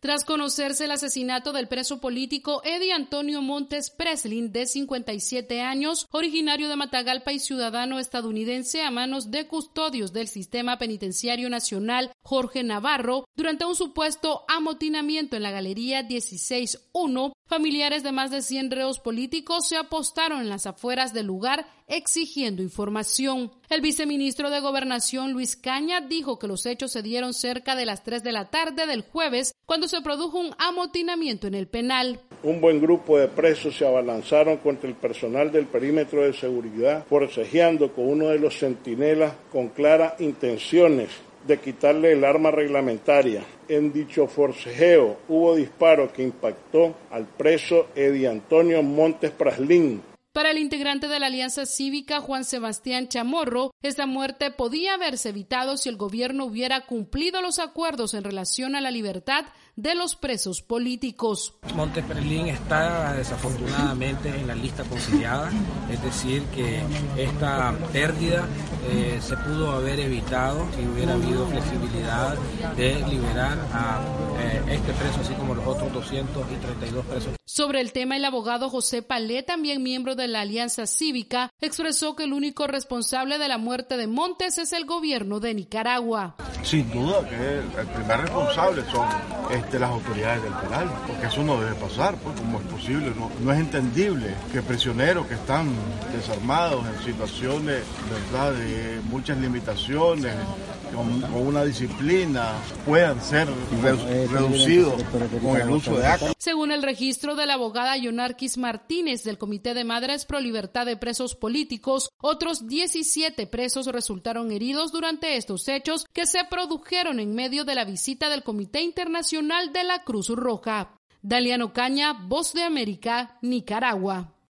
Tras conocerse el asesinato del preso político Eddie Antonio Montes Preslin, de 57 años, originario de Matagalpa y ciudadano estadounidense, a manos de custodios del Sistema Penitenciario Nacional Jorge Navarro, durante un supuesto amotinamiento en la Galería 16-1, familiares de más de 100 reos políticos se apostaron en las afueras del lugar exigiendo información. El viceministro de Gobernación, Luis Caña, dijo que los hechos se dieron cerca de las 3 de la tarde del jueves, cuando se produjo un amotinamiento en el penal. Un buen grupo de presos se abalanzaron contra el personal del perímetro de seguridad, forcejeando con uno de los centinelas con claras intenciones de quitarle el arma reglamentaria. En dicho forcejeo hubo disparo que impactó al preso Eddie Antonio Montes Preslin. Para el integrante de la Alianza Cívica, Juan Sebastián Chamorro, esta muerte podía haberse evitado si el gobierno hubiera cumplido los acuerdos en relación a la libertad de los presos políticos. Montes Preslin está desafortunadamente en la lista conciliada, es decir, que esta pérdida se pudo haber evitado si hubiera habido flexibilidad de liberar a este preso, así como los otros 232 presos. Sobre el tema, el abogado José Palé, también miembro de la Alianza Cívica, expresó que el único responsable de la muerte de Montes es el gobierno de Nicaragua. Sin duda que el primer responsable son las autoridades del penal, porque eso no debe pasar, pues, ¿cómo es posible? No es entendible que prisioneros que están desarmados en situaciones, ¿verdad?, de muchas limitaciones, con una disciplina, puedan ser reducidos con el uso de armas. Según el registro de la abogada Yonarquis Martínez del Comité de Madres Pro Libertad de Presos Políticos, otros 17 presos resultaron heridos durante estos hechos que se produjeron en medio de la visita del Comité Internacional de la Cruz Roja. Daliano Caña, Voz de América, Nicaragua.